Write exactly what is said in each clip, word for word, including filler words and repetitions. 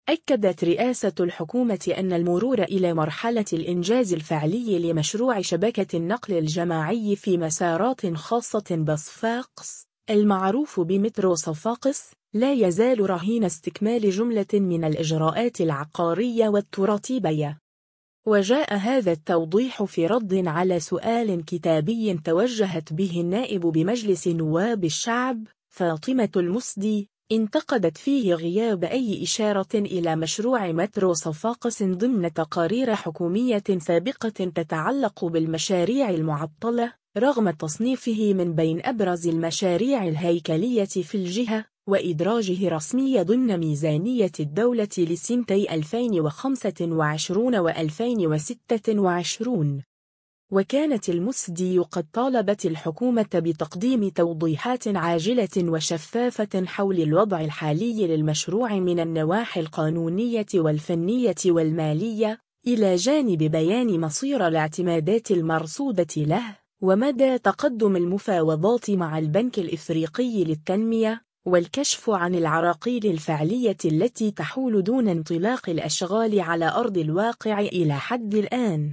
أكدت رئاسة الحكومة أن المرور إلى مرحلة الإنجاز الفعلي لمشروع شبكة النقل الجماعي في مسارات خاصة بصفاقس المعروف بمترو صفاقس لا يزال رهين استكمال جملة من الإجراءات العقارية والتراتيبية. وجاء هذا التوضيح في رد على سؤال كتابي توجهت به النائب بمجلس نواب الشعب فاطمة المسدي، انتقدت فيه غياب أي إشارة إلى مشروع مترو صفاقس ضمن تقارير حكومية سابقة تتعلق بالمشاريع المعطلة رغم تصنيفه من بين أبرز المشاريع الهيكلية في الجهة وإدراجه رسميا ضمن ميزانية الدولة لسنتي ألفين وخمسة وعشرين وألفين وستة وعشرين. وكانت المسدي قد طالبت الحكومة بتقديم توضيحات عاجلة وشفافة حول الوضع الحالي للمشروع من النواحي القانونية والفنية والمالية، إلى جانب بيان مصير الاعتمادات المرصودة له ومدى تقدم المفاوضات مع البنك الإفريقي للتنمية، والكشف عن العراقيل الفعلية التي تحول دون انطلاق الأشغال على أرض الواقع إلى حد الآن.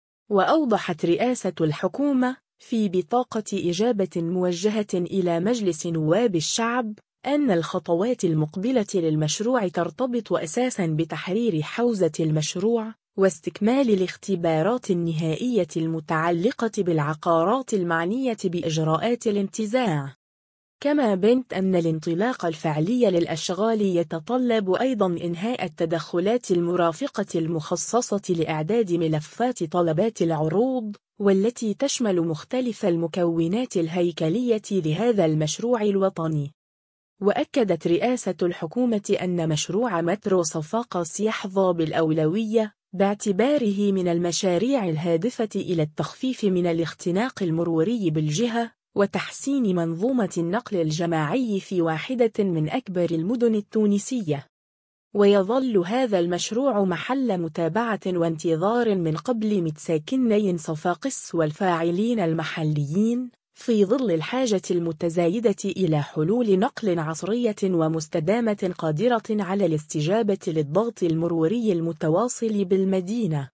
وأوضحت رئاسة الحكومة في بطاقة إجابة موجهة إلى مجلس نواب الشعب أن الخطوات المقبلة للمشروع ترتبط أساساً بتحرير حوزة المشروع واستكمال الاختبارات النهائية المتعلقة بالعقارات المعنية بإجراءات الانتزاع. كما بنت أن الانطلاق الفعلي للأشغال يتطلب أيضاً إنهاء التدخلات المرافقة المخصصة لإعداد ملفات طلبات العروض والتي تشمل مختلف المكونات الهيكلية لهذا المشروع الوطني. وأكدت رئاسة الحكومة أن مشروع مترو صفاقس يحظى بالأولوية باعتباره من المشاريع الهادفة إلى التخفيف من الاختناق المروري بالجهة وتحسين منظومة النقل الجماعي في واحدة من أكبر المدن التونسية. ويظل هذا المشروع محل متابعة وانتظار من قبل متساكني صفاقس والفاعلين المحليين في ظل الحاجة المتزايدة إلى حلول نقل عصرية ومستدامة قادرة على الاستجابة للضغط المروري المتواصل بالمدينة.